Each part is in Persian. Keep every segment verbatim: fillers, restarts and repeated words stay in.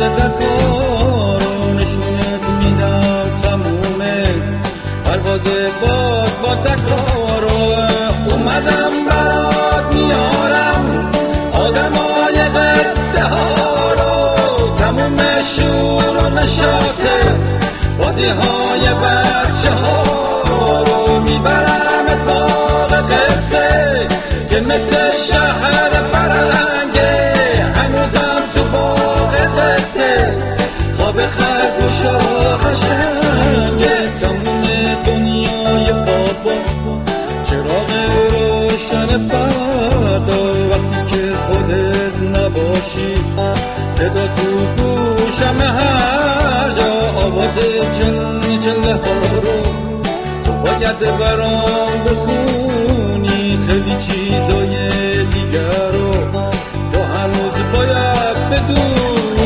دکار رو نشونت میدم تمومه پرواز باد با دکار رو اومدم برات میارم آدمای قصه ها رو تموم شور و نشاطه بازی های بچه ها رو میبرم باغ قصه که مثل شهر فرنگه هنوزم تو باغ قصه خواب خرگوش و قشنگه تموم دنیای بابا چراغ روشن فردا وقتی که خودت نباشی صدا تو گوشم هر جا آواز چل چله ها رو تو باید برام بخونی خیلی چیزای دیگر رو تو هنوز باید بدونی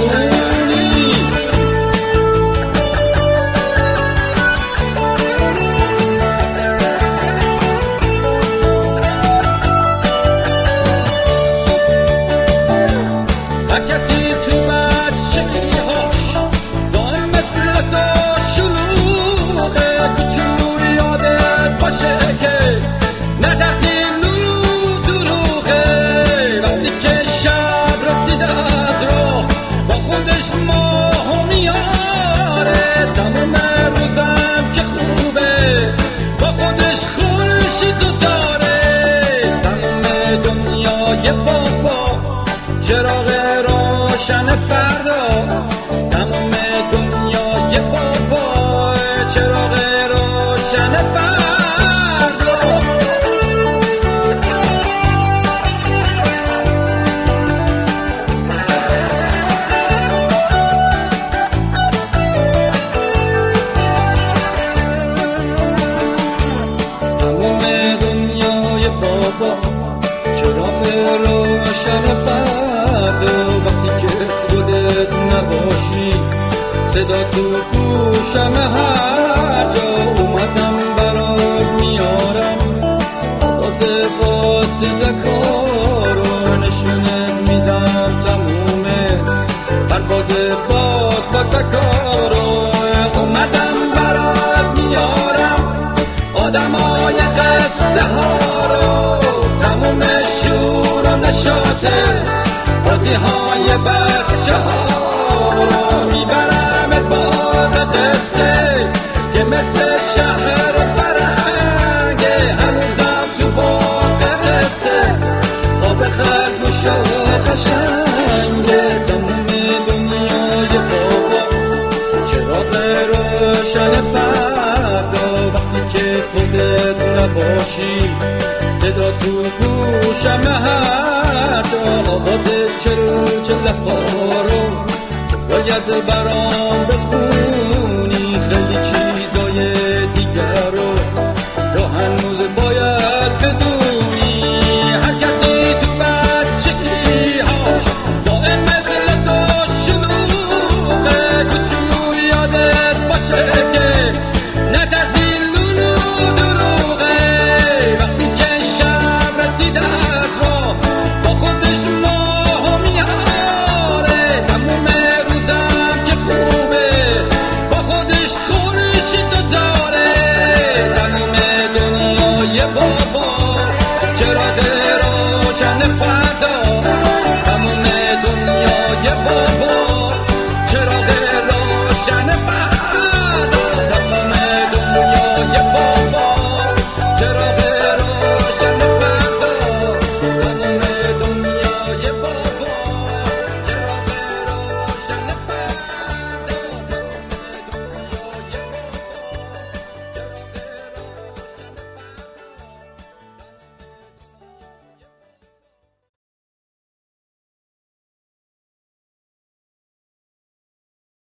چراغ روشن فردا تمام دنیای بابا چراغ روشن فردا تمام دنیای بابا چراغ روشن فردا وقتی که خودت نباشی صدا تو گوشم هر جا اومدم برات میارم واسه واسه کار رو نشونت میدم تمومه پرواز باد با دکار رو اومدم برات میارم آدمای قصه ها رو تموم شور و نشاطه بازی های بچه ها رو میبرم باغ قصه که مثل شهر فرنگه هنوزم تو باغ قصه خواب خرگوش و قشنگه تموم دنیای بابا چراغ روشن فردا وقتی که خودت نباشی صدا تو گوشم هر جا آواز چل چل ها رو باید برام